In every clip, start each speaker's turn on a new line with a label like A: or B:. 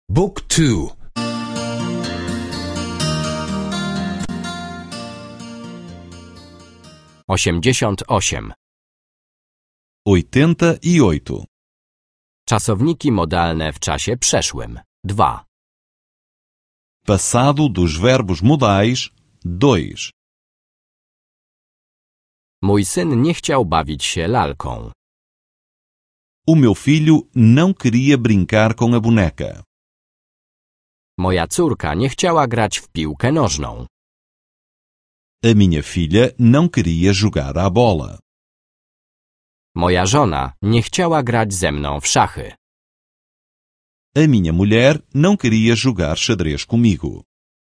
A: Book 2.
B: 88.
C: 88.
B: Czasowniki modalne w czasie przeszłym. 2.
C: Passado dos verbos modais 2.
B: Mój syn nie chciał bawić się lalką.
C: O meu filho não queria brincar com a boneca.
B: Moja córka nie chciała grać w piłkę nożną.
C: A minha filha não queria jogar à bola.
B: Moja żona nie chciała grać ze mną w szachy.
C: A minha mulher não queria jogar xadrez comigo.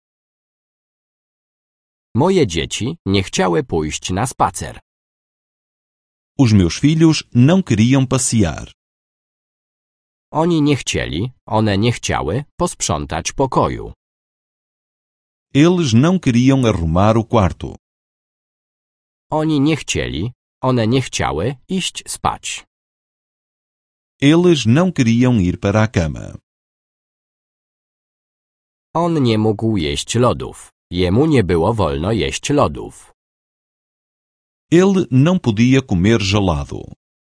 B: Moje dzieci nie chciały pójść na spacer.
C: Os meus filhos não queriam passear.
B: Oni nie chcieli, one nie chciały posprzątać pokoju.
C: Eles não queriam arrumar o quarto.
B: Oni nie chcieli, one nie chciały iść spać.
C: Eles não queriam ir para a cama.
B: On nie mógł jeść lodów. Jemu nie było wolno jeść lodów.
C: Ele não podia comer gelado.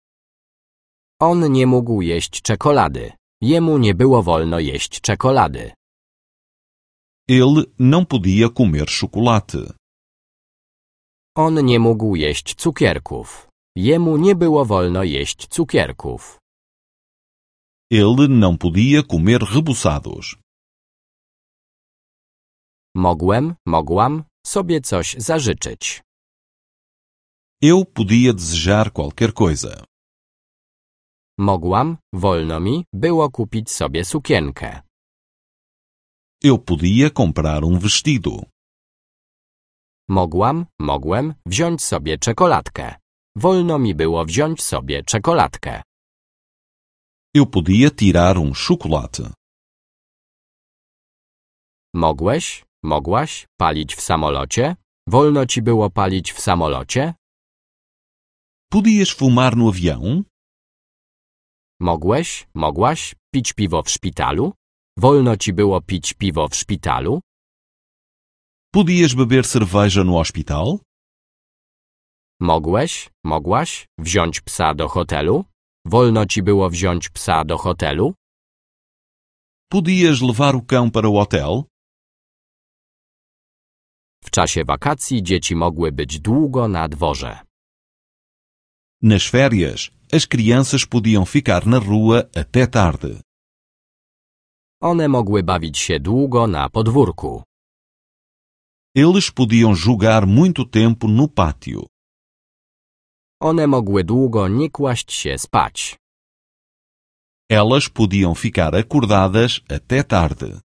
B: On nie mógł jeść czekolady. Jemu nie było wolno jeść czekolady.
C: Ele não podia comer chocolate.
B: On nie mógł jeść cukierków. Jemu nie było wolno jeść cukierków.
C: Ele não podia comer reboçados.
B: Mogłam sobie coś zażyczyć.
C: Eu podia desejar qualquer coisa.
B: Wolno mi było kupić sobie sukienkę.
C: Eu podia comprar vestido.
B: Mogłem wziąć sobie czekoladkę. Wolno mi było wziąć sobie czekoladkę.
C: Eu podia tirar chocolate.
B: Mogłaś palić w samolocie? Wolno ci było palić w samolocie?
C: Podias fumar no avião?
B: Mogłaś pić piwo w szpitalu? Wolno ci było pić piwo w szpitalu?
C: Podias beber cerveja no hospital?
B: Mogłaś wziąć psa do hotelu? Wolno ci było wziąć psa do hotelu?
C: Podias levar o cão para o hotel?
B: W czasie wakacji dzieci mogły być długo na dworze.
C: Nas férias, as crianças podiam ficar na rua até tarde.
B: One mogły bawić się długo na podwórku.
C: Eles podiam jogar muito tempo no pátio.
B: One mogły długo nie kłaść się spać.
C: Elas podiam ficar acordadas até tarde.